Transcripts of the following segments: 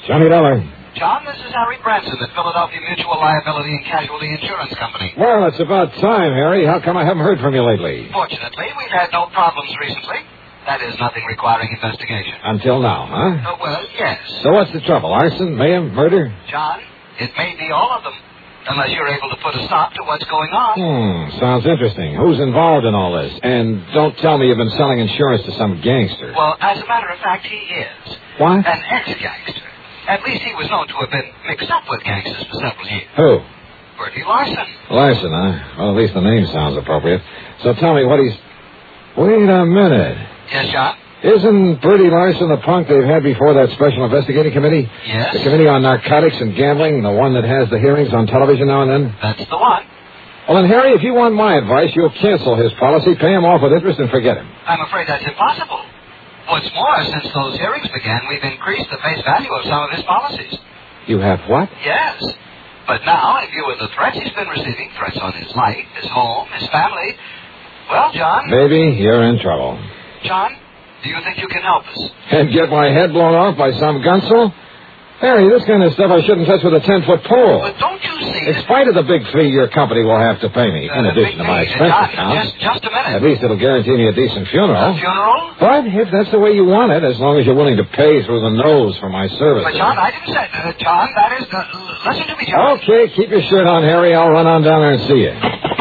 Johnny Dollar. John, this is Harry Branson at Philadelphia Mutual Liability and Casualty Insurance Company. Well, it's about time, Harry. How come I haven't heard from you lately? Fortunately, we've had no problems recently. That is, nothing requiring investigation. Until now, huh? Well, yes. So what's the trouble? Arson, mayhem, murder? John, it may be all of them. Unless you're able to put a stop to what's going on. Sounds interesting. Who's involved in all this? And don't tell me you've been selling insurance to some gangster. Well, as a matter of fact, he is. What? An ex-gangster. At least he was known to have been mixed up with gangsters for several years. Who? Bertie Larson. Larson, huh? Well, at least the name sounds appropriate. So tell me what he's... Wait a minute. Yes, John? Isn't Bertie Larson the punk they've had before that Special Investigating Committee? Yes. The Committee on Narcotics and Gambling, the one that has the hearings on television now and then? That's the one. Well, then, Harry, if you want my advice, you'll cancel his policy, pay him off with interest, and forget him. I'm afraid that's impossible. What's more, since those hearings began, we've increased the face value of some of his policies. You have what? Yes. But now, in view of the threats he's been receiving, threats on his life, his home, his family, well, John... Baby, you're in trouble. John, do you think you can help us? And get my head blown off by some gunsel? Harry, this kind of stuff I shouldn't touch with a 10-foot pole. But don't you see... In spite of the big fee your company will have to pay me, in addition to my expense account. Just a minute. At least it'll guarantee me a decent funeral. A funeral? But if that's the way you want it, as long as you're willing to pay through the nose for my services. But, John, I didn't say... John, that is... listen to me, John. Okay, keep your shirt on, Harry. I'll run on down there and see you.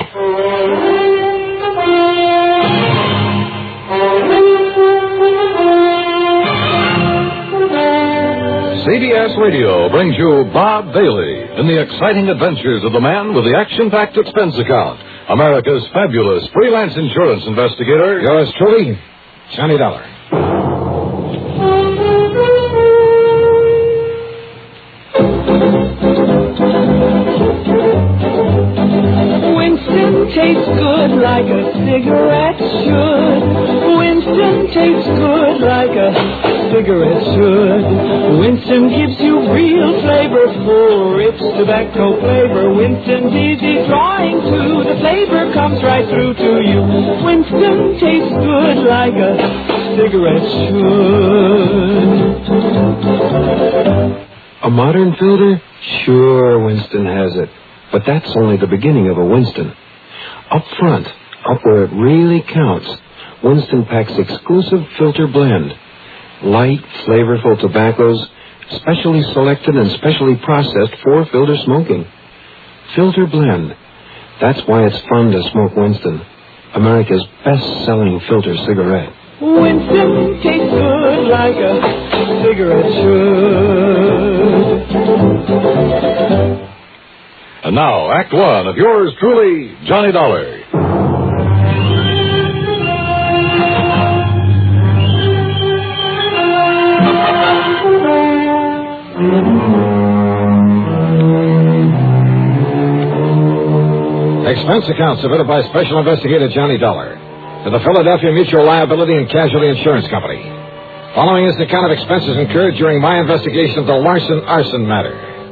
CBS Radio brings you Bob Bailey in the exciting adventures of the man with the action-packed expense account, America's fabulous freelance insurance investigator. Yours truly, Johnny Dollar. Winston tastes good like a cigarette should. Winston tastes good like a cigarette should. Winston gives you real flavor, full, rich tobacco flavor. Winston's easy drawing too. The flavor comes right through to you. Winston tastes good like a cigarette should. A modern filter? Sure, Winston has it. But that's only the beginning of a Winston. Up front, up where it really counts, Winston packs exclusive filter blend. Light, flavorful tobaccos, specially selected and specially processed for filter smoking. Filter blend. That's why it's fun to smoke Winston, America's best-selling filter cigarette. Winston tastes good like a cigarette should. And now, Act One of yours truly, Johnny Dollar. Expense account submitted by Special Investigator Johnny Dollar to the Philadelphia Mutual Liability and Casualty Insurance Company. Following is the account of expenses incurred during my investigation of the Larson arson matter.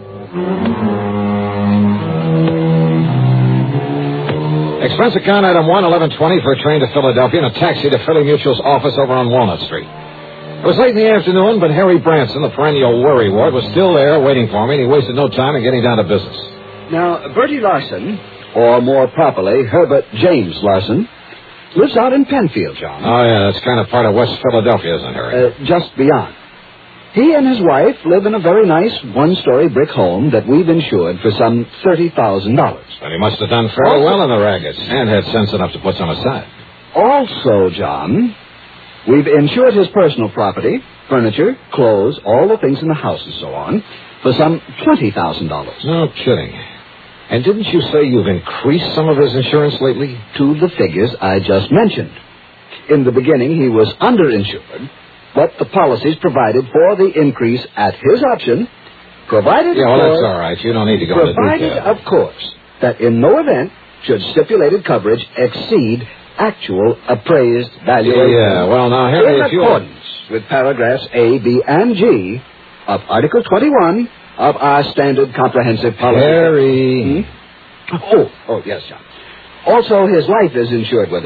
Expense account item 11120 for a train to Philadelphia and a taxi to Philly Mutual's office over on Walnut Street. It was late in the afternoon, but Harry Branson, the perennial worrywart, was still there waiting for me, and he wasted no time in getting down to business. Now, Bertie Larson, or more properly, Herbert James Larson, lives out in Penfield, John. Oh, yeah, that's kind of part of West Philadelphia, isn't it, Harry? Just beyond. He and his wife live in a very nice one-story brick home that we've insured for some $30,000. But he must have done fairly well in the rackets and had sense enough to put some aside. Also, John, we've insured his personal property, furniture, clothes, all the things in the house and so on, for some $20,000. No kidding. And didn't you say you've increased some of his insurance lately? To the figures I just mentioned. In the beginning, he was underinsured, but the policies provided for the increase at his option, provided... Yeah, well, that's all right. You don't need to go into detail. Provided, of course, that in no event should stipulated coverage exceed actual appraised value. Yeah, well, now, Harry, in if you... accordance with paragraphs A, B, and G of Article 21 of our standard comprehensive policy. Harry... Oh, yes, John. Also, his life is insured with us,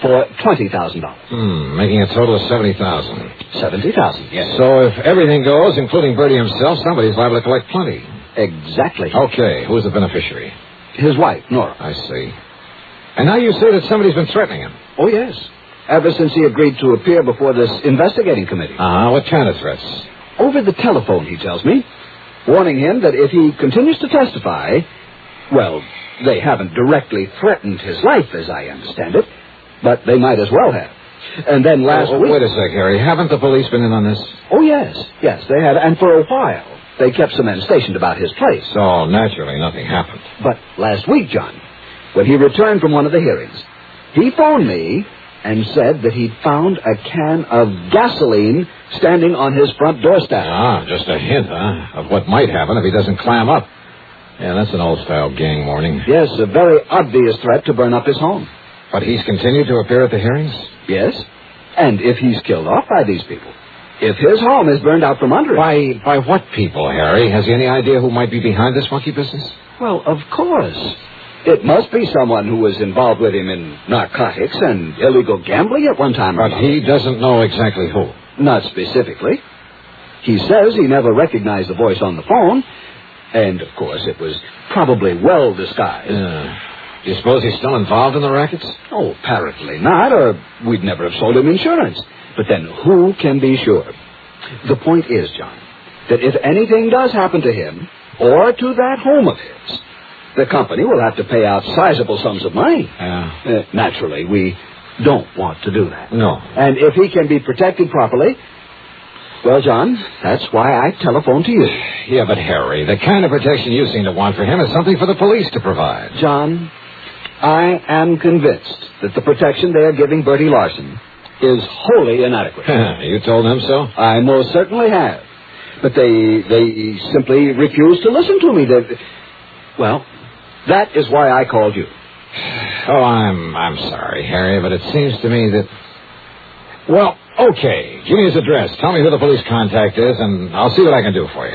for $20,000. Making a total of $70,000. $70,000, yes. So if everything goes, including Bertie himself, somebody's liable to collect plenty. Exactly. Okay, who's the beneficiary? His wife, Nora. I see. And now you say that somebody's been threatening him. Oh, yes. Ever since he agreed to appear before this investigating committee. What kind of threats? Over the telephone, he tells me, warning him that if he continues to testify, well, they haven't directly threatened his life, as I understand it, but they might as well have. And then last week... Wait a sec, Harry. Haven't the police been in on this? Oh, yes. Yes, they have. And for a while, they kept some men stationed about his place. So, naturally, nothing happened. But last week, John, when he returned from one of the hearings, he phoned me and said that he'd found a can of gasoline standing on his front doorstep. Just a hint, of what might happen if he doesn't clam up. Yeah, that's an old-style gang warning. Yes, a very obvious threat to burn up his home. But he's continued to appear at the hearings? Yes. And if he's killed off by these people, if his home is burned out from under him... By what people, Harry? Has he any idea who might be behind this monkey business? Well, of course. It must be someone who was involved with him in narcotics and illegal gambling at one time or another. But he doesn't know exactly who. Not specifically. He says he never recognized the voice on the phone, and, of course, it was probably well disguised. Do you suppose he's still involved in the rackets? Oh, apparently not, or we'd never have sold him insurance. But then who can be sure? The point is, John, that if anything does happen to him or to that home of his, the company will have to pay out sizable sums of money. Yeah. Naturally, we don't want to do that. No. And if he can be protected properly, well, John, that's why I telephoned to you. Yeah, but Harry, the kind of protection you seem to want for him is something for the police to provide. John, I am convinced that the protection they are giving Bertie Larson is wholly inadequate. You told them so? I most certainly have. But they simply refuse to listen to me. Well, that is why I called you. Oh, I'm sorry, Harry, but it seems to me that... Well, okay. Give me his address. Tell me who the police contact is, and I'll see what I can do for you.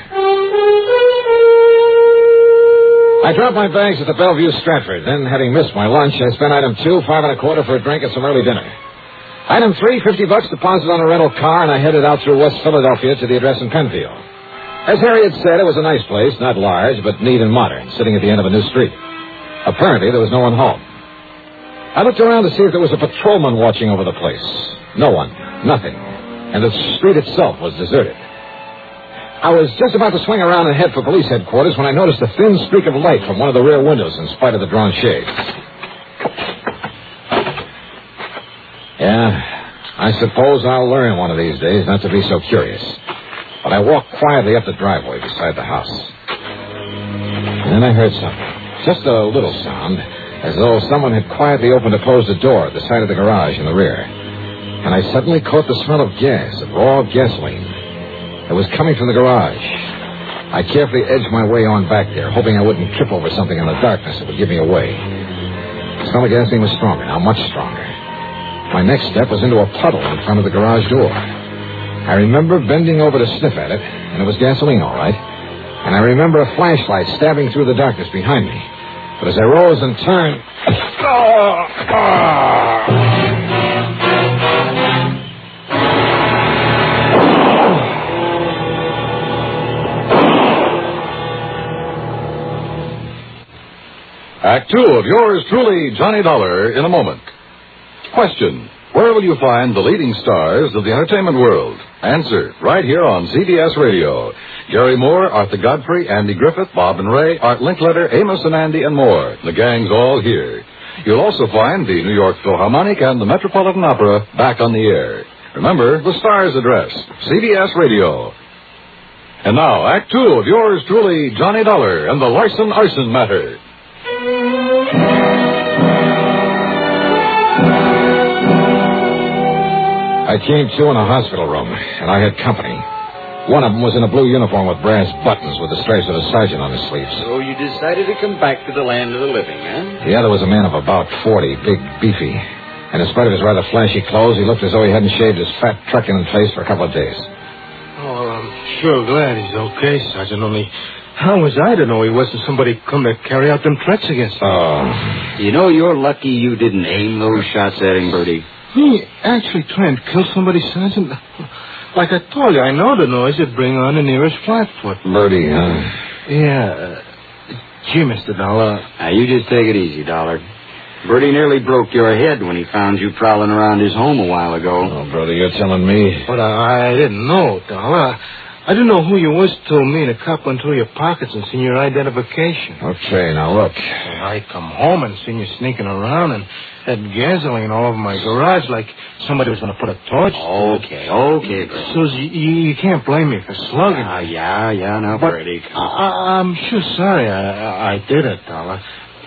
I dropped my bags at the Bellevue Stratford. Then, having missed my lunch, I spent item 2, $5 1/4 for a drink and some early dinner. Item 3, $50 deposit on a rental car, and I headed out through West Philadelphia to the address in Penfield. As Harry had said, it was a nice place, not large, but neat and modern, sitting at the end of a new street. Apparently, there was no one home. I looked around to see if there was a patrolman watching over the place. No one. Nothing. And the street itself was deserted. I was just about to swing around and head for police headquarters when I noticed a thin streak of light from one of the rear windows in spite of the drawn shades. Yeah, I suppose I'll learn one of these days not to be so curious. But I walked quietly up the driveway beside the house. And then I heard something. Just a little sound, as though someone had quietly opened and closed the door at the side of the garage in the rear. And I suddenly caught the smell of gas, of raw gasoline. It was coming from the garage. I carefully edged my way on back there, hoping I wouldn't trip over something in the darkness that would give me away. The smell of gasoline was stronger, now much stronger. My next step was into a puddle in front of the garage door. I remember bending over to sniff at it, and it was gasoline, all right. And I remember a flashlight stabbing through the darkness behind me. But as I rose and turned... Act 2 of yours truly, Johnny Dollar, in a moment. Question: where will you find the leading stars of the entertainment world? Answer, right here on CBS Radio. Gary Moore, Arthur Godfrey, Andy Griffith, Bob and Ray, Art Linkletter, Amos and Andy, and more. The gang's all here. You'll also find the New York Philharmonic and the Metropolitan Opera back on the air. Remember, the star's address, CBS Radio. And now, Act 2 of yours truly, Johnny Dollar, and the Larson Arson Matter. I came to in a hospital room, and I had company. One of them was in a blue uniform with brass buttons with the stripes of a sergeant on his sleeves. So you decided to come back to the land of the living, huh? The other was a man of about 40, big, beefy. And in spite of his rather flashy clothes, he looked as though he hadn't shaved his fat, truculent face for a couple of days. Oh, well, I'm sure glad he's okay, Sergeant. Only How was I to know he wasn't somebody come to carry out them threats against me? Oh. You know you're lucky you didn't aim those shots at him, Bertie. He actually trying to kill somebody, Sergeant? Like I told you, I know the noise it'd bring on the nearest Flatfoot. Bertie, huh? Yeah. Gee, Mr. Dollar. Now, you just take it easy, Dollar. Bertie nearly broke your head when he found you prowling around his home a while ago. Oh, brother, you're telling me. But I didn't know, Dollar. I didn't know who you was till me and the cop went through your pockets and seen your identification. Okay, now look. I come home and seen you sneaking around and had gasoline all over my garage like somebody was going to put a torch. Okay, Bertie. So you can't blame me for slugging me. Yeah, now, But Bertie. I'm sure sorry I did it, Dollar.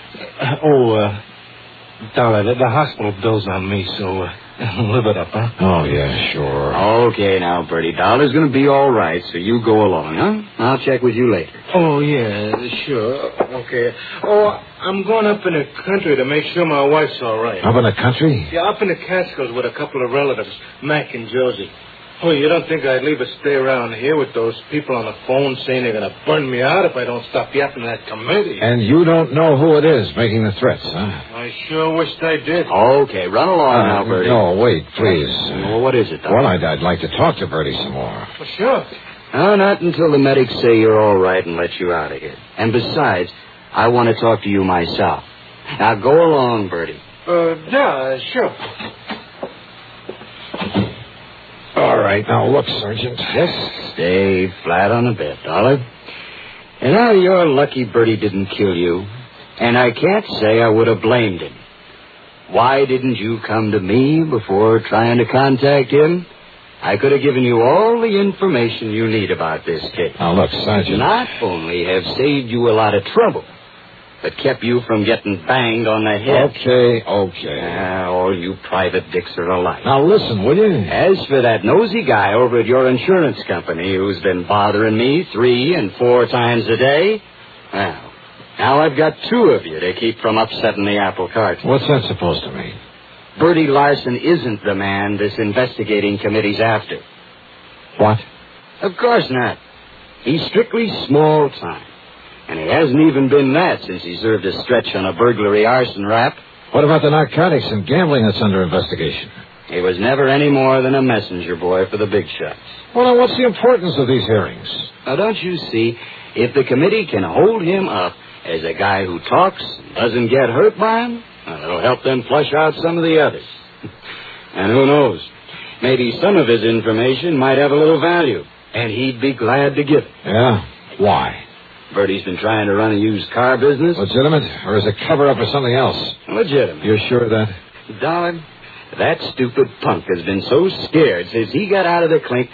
Dollar, the hospital bill's on me, so live it up, huh? Oh, yeah, sure. Okay, now, Bertie. Dollar's going to be all right, so you go along, huh? I'll check with you later. Oh, yeah, sure. Okay. Oh, I'm going up in the country to make sure my wife's all right. Up in the country? Yeah, up in the Catskills with a couple of relatives, Mac and Josie. Oh, you don't think I'd leave her stay around here with those people on the phone saying they're going to burn me out if I don't stop yapping that committee? And you don't know who it is making the threats, huh? I sure wished I did. Okay, run along now, Bertie. No, wait, please. Well, what is it, Dollar? Well, I'd like to talk to Bertie some more. Well, sure. No, not until the medics say you're all right and let you out of here. And besides, I want to talk to you myself. Now, go along, Bertie. Yeah, sure. All right, now look, Sergeant. Just stay flat on the bed, Dollar. And now you're lucky Bertie didn't kill you. And I can't say I would have blamed him. Why didn't you come to me before trying to contact him? I could have given you all the information you need about this case. Now look, Sergeant. Not only have saved you a lot of trouble, but kept you from getting banged on the head. Okay. All you private dicks are alike. Now listen, will you? As for that nosy guy over at your insurance company who's been bothering me 3 and 4 times a day, well, now I've got 2 of you to keep from upsetting the apple cart. What's that supposed to mean? Bertie Larson isn't the man this investigating committee's after. What? Of course not. He's strictly small time. And he hasn't even been that since he served a stretch on a burglary arson rap. What about the narcotics and gambling that's under investigation? He was never any more than a messenger boy for the big shots. Well, now, what's the importance of these hearings? Now, don't you see, if the committee can hold him up as a guy who talks and doesn't get hurt by him, well, it'll help them flush out some of the others. And who knows, maybe some of his information might have a little value, and he'd be glad to give it. Yeah? Why? Bertie's been trying to run a used car business. Legitimate? Or is it cover-up for something else? Legitimate. You're sure of that? Darling, that stupid punk has been so scared since he got out of the clink.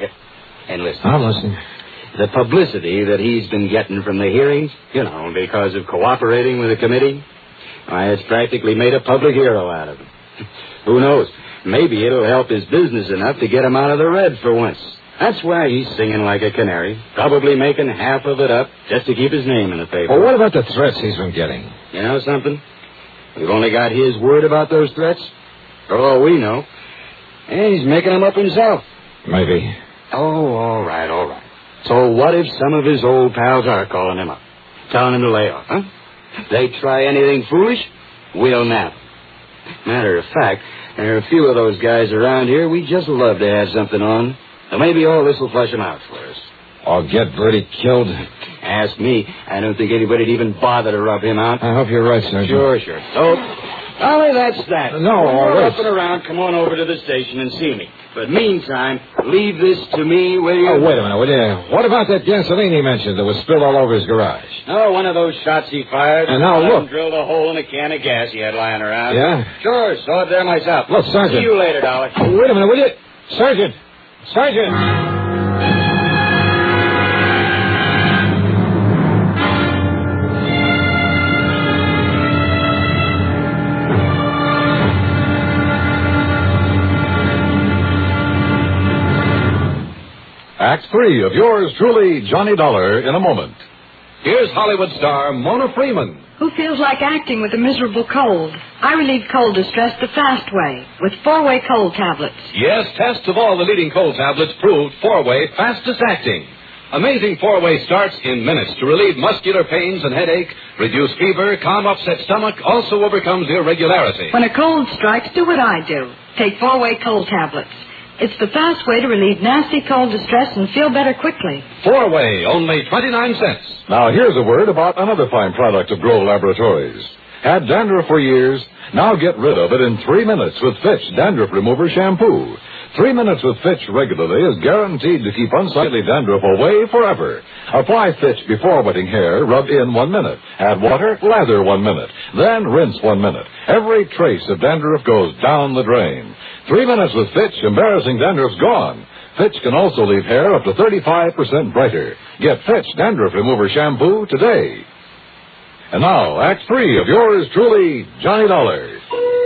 And listen. I'm listening. The publicity that he's been getting from the hearings, because of cooperating with the committee, why, it's practically made a public hero out of him. Who knows? Maybe it'll help his business enough to get him out of the red for once. That's why he's singing like a canary, probably making half of it up just to keep his name in the paper. Well, what about the threats he's been getting? You know something? We've only got his word about those threats. For all we know. And he's making them up himself. Maybe. Oh, all right. So what if some of his old pals are calling him up, telling him to lay off, huh? If they try anything foolish, we'll nab them. Matter of fact, there are a few of those guys around here we just love to have something on. So maybe all this will flush him out for us. Or get Bertie killed? Ask me. I don't think anybody'd even bother to rub him out. I hope you're right, Sergeant. Sure. So, Ollie, that's that. No, when all you're right. up and around, come on over to the station and see me. But meantime, leave this to me, will you? Oh, wait a minute, will you? What about that gasoline he mentioned that was spilled all over his garage? Oh, one of those shots he fired. And now look. Drilled a hole in a can of gas he had lying around. Yeah? Sure, saw it there myself. Look, Sergeant. See you later, Dolly. Oh, wait a minute, will you? Sergeant! Act 3 of yours truly, Johnny Dollar, in a moment. Here's Hollywood star Mona Freeman. Who feels like acting with a miserable cold? I relieve cold distress the fast way with 4-way cold tablets. Yes, tests of all the leading cold tablets proved 4-way fastest acting. Amazing four-way starts in minutes to relieve muscular pains and headache, reduce fever, calm upset stomach, also overcomes irregularity. When a cold strikes, do what I do. Take 4-way cold tablets. It's the fast way to relieve nasty cold distress and feel better quickly. Four-way, only 29 cents. Now, here's a word about another fine product of Grow Laboratories. Had dandruff for years? Now get rid of it in 3 minutes with Fitch Dandruff Remover Shampoo. 3 minutes with Fitch regularly is guaranteed to keep unsightly dandruff away forever. Apply Fitch before wetting hair, rub in 1 minute. Add water, lather 1 minute. Then rinse 1 minute. Every trace of dandruff goes down the drain. 3 minutes with Fitch, embarrassing dandruff's gone. Fitch can also leave hair up to 35% brighter. Get Fitch Dandruff Remover Shampoo today. And now, Act 3 of yours truly, Johnny Dollar.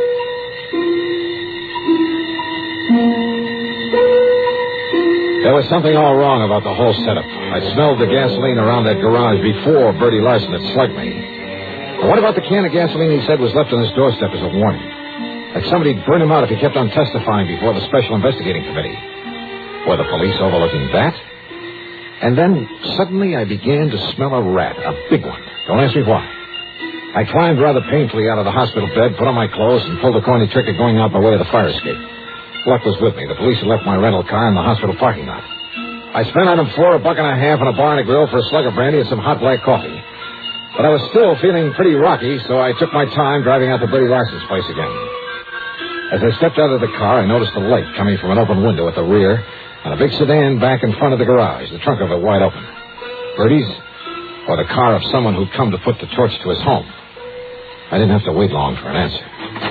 There was something all wrong about the whole setup. I smelled the gasoline around that garage before Bertie Larson had slugged me. But what about the can of gasoline he said was left on his doorstep as a warning? That somebody'd burn him out if he kept on testifying before the Special Investigating Committee. Were the police overlooking that? And then, suddenly, I began to smell a rat, a big one. Don't ask me why. I climbed rather painfully out of the hospital bed, put on my clothes, and pulled the corny trick of going out by way of the fire escape. Luck was with me. The police had left my rental car in the hospital parking lot. I spent on the floor $1.50 and a bar and a grill for a slug of brandy and some hot black coffee. But I was still feeling pretty rocky, so I took my time driving out to Bertie Larson's place again. As I stepped out of the car, I noticed a light coming from an open window at the rear and a big sedan back in front of the garage, the trunk of it wide open. Bertie's, or the car of someone who'd come to put the torch to his home. I didn't have to wait long for an answer.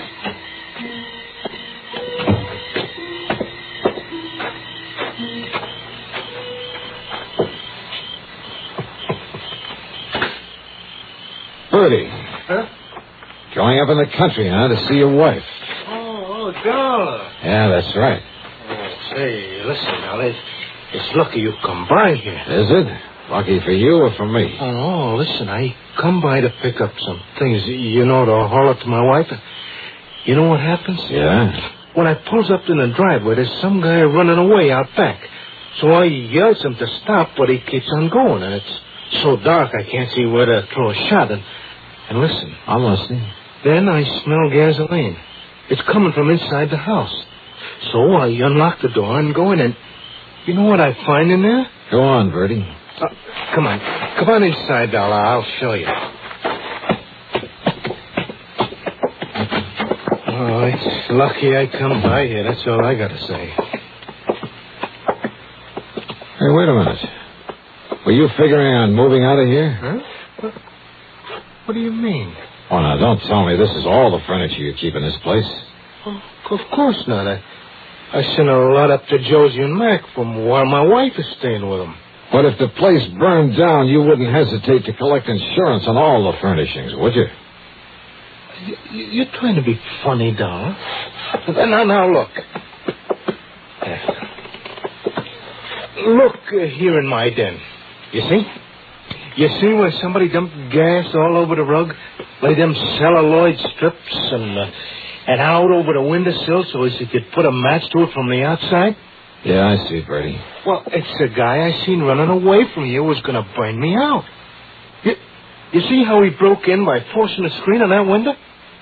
Bertie. Huh? Going up in the country, huh, to see your wife. Oh, Dollar. Yeah, that's right. Oh, say, listen, now, it's lucky you come by here. Is it? Lucky for you or for me? Oh, listen, I come by to pick up some things, to haul up to my wife. You know what happens? Yeah? When I pulls up in the driveway, there's some guy running away out back. So I yells him to stop, but he keeps on going, and it's so dark I can't see where to throw a shot. And listen. I'm listening. Then I smell gasoline. It's coming from inside the house. So I unlock the door and go in, and you know what I find in there? Go on, Bertie. Come on inside, Dollar. I'll show you. Oh, it's lucky I come by here. That's all I got to say. Hey, wait a minute. Were you figuring on moving out of here? Huh? What do you mean? Oh, now, don't tell me this is all the furniture you keep in this place. Oh, of course not. I sent a lot up to Josie and Mac from while my wife is staying with them. But if the place burned down, you wouldn't hesitate to collect insurance on all the furnishings, would you? You're trying to be funny, Dollar. Now, look. Look here in my den. You see? You see where somebody dumped gas all over the rug? Laid them celluloid strips and out over the windowsill so as he could put a match to it from the outside? Yeah, I see, Bertie. Well, it's the guy I seen running away from you who was going to burn me out. You see how he broke in by forcing the screen on that window?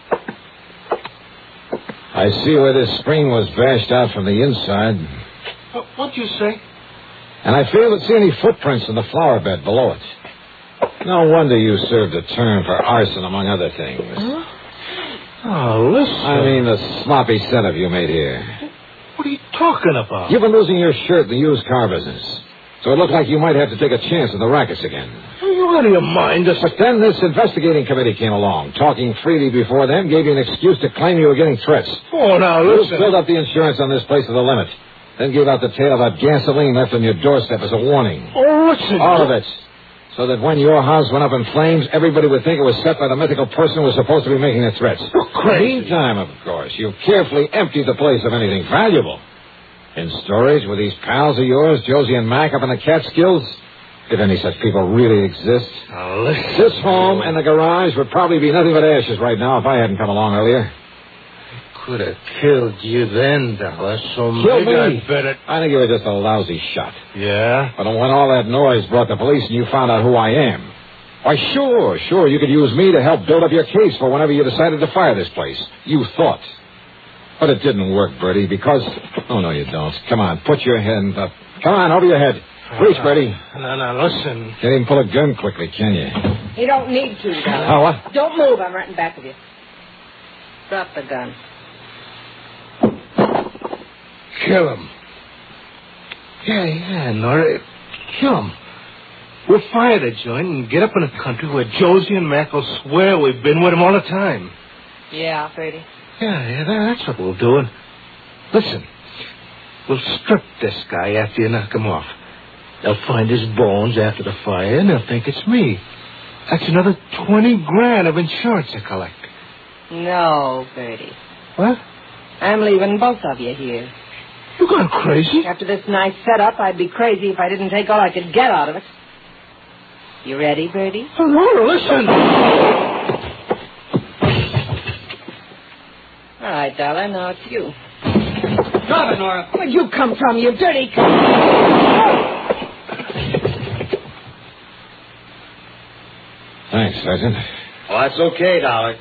I see where this screen was bashed out from the inside. What'd you say? And I fail to see any footprints in the flower bed below it. No wonder you served a term for arson, among other things. Huh? Oh, listen. I mean the sloppy setup you made here. What are you talking about? You've been losing your shirt in the used car business. So it looked like you might have to take a chance at the rackets again. Are you out of your mind? But then this investigating committee came along. Talking freely before them gave you an excuse to claim you were getting threats. Oh, now, listen. You filled up the insurance on this place to the limit. Then gave out the tale about gasoline left on your doorstep as a warning. Oh, listen. All of it. So that when your house went up in flames, everybody would think it was set by the mythical person who was supposed to be making the threats. You're crazy. Meantime, of course, you carefully emptied the place of anything valuable. In storage with these pals of yours, Josie and Mac, up in the Catskills, if any such people really exist. Now, listen. This home and the garage would probably be nothing but ashes right now if I hadn't come along earlier. could have killed you then, Dollar, so Kill maybe me? I'd better... I think you were just a lousy shot. Yeah? But when all that noise brought the police and you found out who I am, why, sure, you could use me to help build up your case for whenever you decided to fire this place. You thought. But it didn't work, Bertie, because... Oh, no, you don't. Come on, put your hand up. Come on, over your head. Reach, Bertie. No, listen. Can't even pull a gun quickly, can you? You don't need to, Dollar. Oh, what? Don't move. I'm right in back of you. Drop the gun. Kill him. Yeah, Nora. Kill him. We'll fire the joint and get up in a country where Josie and Mac will swear we've been with him all the time. Yeah, Bertie. Yeah, that's what we'll do. And listen, we'll strip this guy after you knock him off. They'll find his bones after the fire, and they'll think it's me. That's another $20,000 of insurance to collect. No, Bertie. What? I'm leaving both of you here. You gone crazy? After this nice setup, I'd be crazy if I didn't take all I could get out of it. You ready, Bertie? Oh, Laura, listen. All right, Dollar, now it's you. Drop it, Nora. Where'd you come from, you dirty... Thanks, Sergeant. Oh, that's okay, Dollar.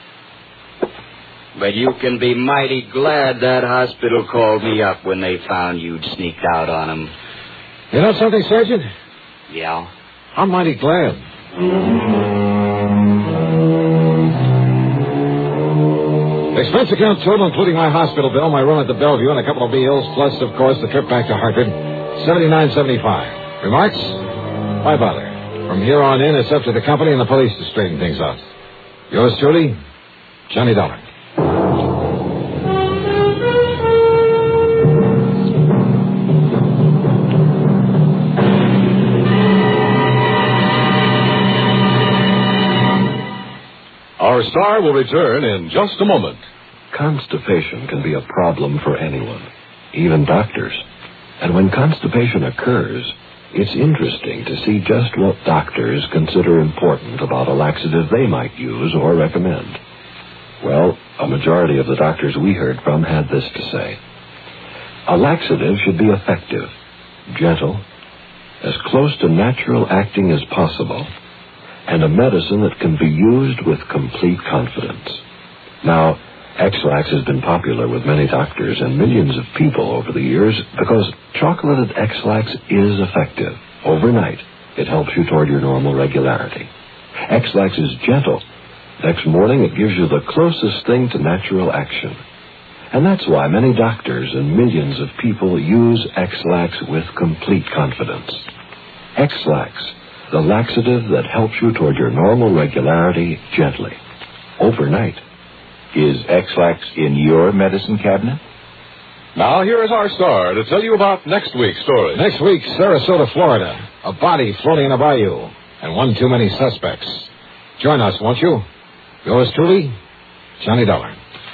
But you can be mighty glad that hospital called me up when they found you'd sneaked out on them. You know something, Sergeant? Yeah? I'm mighty glad. Expense account total, including my hospital bill, my room at the Bellevue, and a couple of meals, plus, of course, the trip back to Hartford, $79.75. Remarks? Why bother? From here on in, it's up to the company and the police to straighten things out. Yours truly, Johnny Dollar. Our star will return in just a moment. Constipation can be a problem for anyone, even doctors. And when constipation occurs, it's interesting to see just what doctors consider important about a laxative they might use or recommend. Well, a majority of the doctors we heard from had this to say. A laxative should be effective, gentle, as close to natural acting as possible, and a medicine that can be used with complete confidence. Now, X-Lax has been popular with many doctors and millions of people over the years because chocolated X-Lax is effective. Overnight, it helps you toward your normal regularity. X-Lax is gentle. Next morning, it gives you the closest thing to natural action. And that's why many doctors and millions of people use X-Lax with complete confidence. X-Lax, the laxative that helps you toward your normal regularity gently, overnight. Is X-Lax in your medicine cabinet? Now, here is our star to tell you about next week's story. Next week, Sarasota, Florida. A body floating in a bayou, and one too many suspects. Join us, won't you? Yours truly, Johnny Dollar.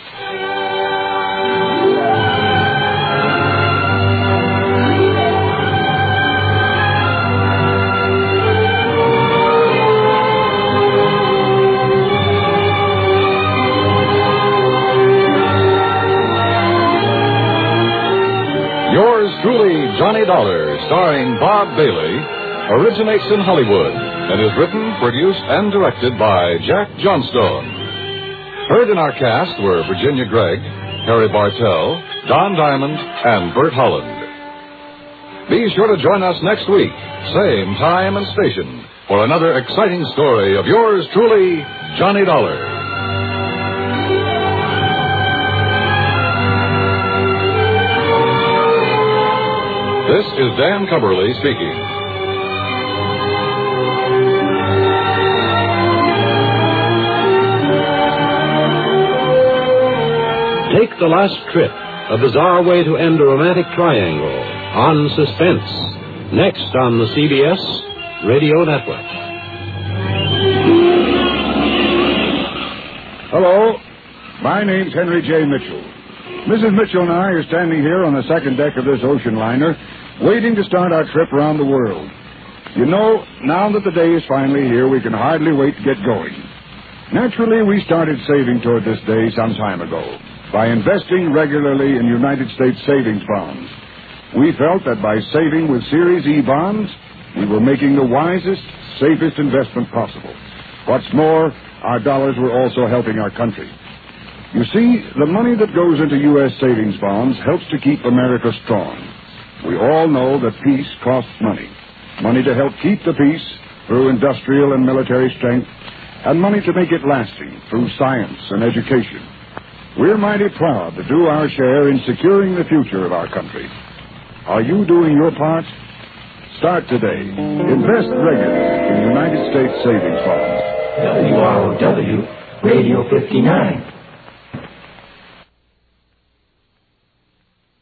Yours truly, Johnny Dollar, starring Bob Bailey, originates in Hollywood and is written, produced, and directed by Jack Johnstone. Heard in our cast were Virginia Gregg, Harry Bartell, Don Diamond, and Bert Holland. Be sure to join us next week, same time and station, for another exciting story of yours truly, Johnny Dollar. This is Dan Cumberly speaking. Take the last trip, a bizarre way to end a romantic triangle, on Suspense, next on the CBS Radio Network. Hello, my name's Henry J. Mitchell. Mrs. Mitchell and I are standing here on the second deck of this ocean liner, waiting to start our trip around the world. You know, now that the day is finally here, we can hardly wait to get going. Naturally, we started saving toward this day some time ago. by investing regularly in United States savings bonds. We felt that by saving with Series E bonds, we were making the wisest, safest investment possible. What's more, our dollars were also helping our country. You see, the money that goes into U.S. savings bonds helps to keep America strong. We all know that peace costs money. Money to help keep the peace through industrial and military strength, and money to make it lasting through science and education. We're mighty proud to do our share in securing the future of our country. Are you doing your part? Start today. Invest regularly in United States savings bonds. WROW, Radio 59.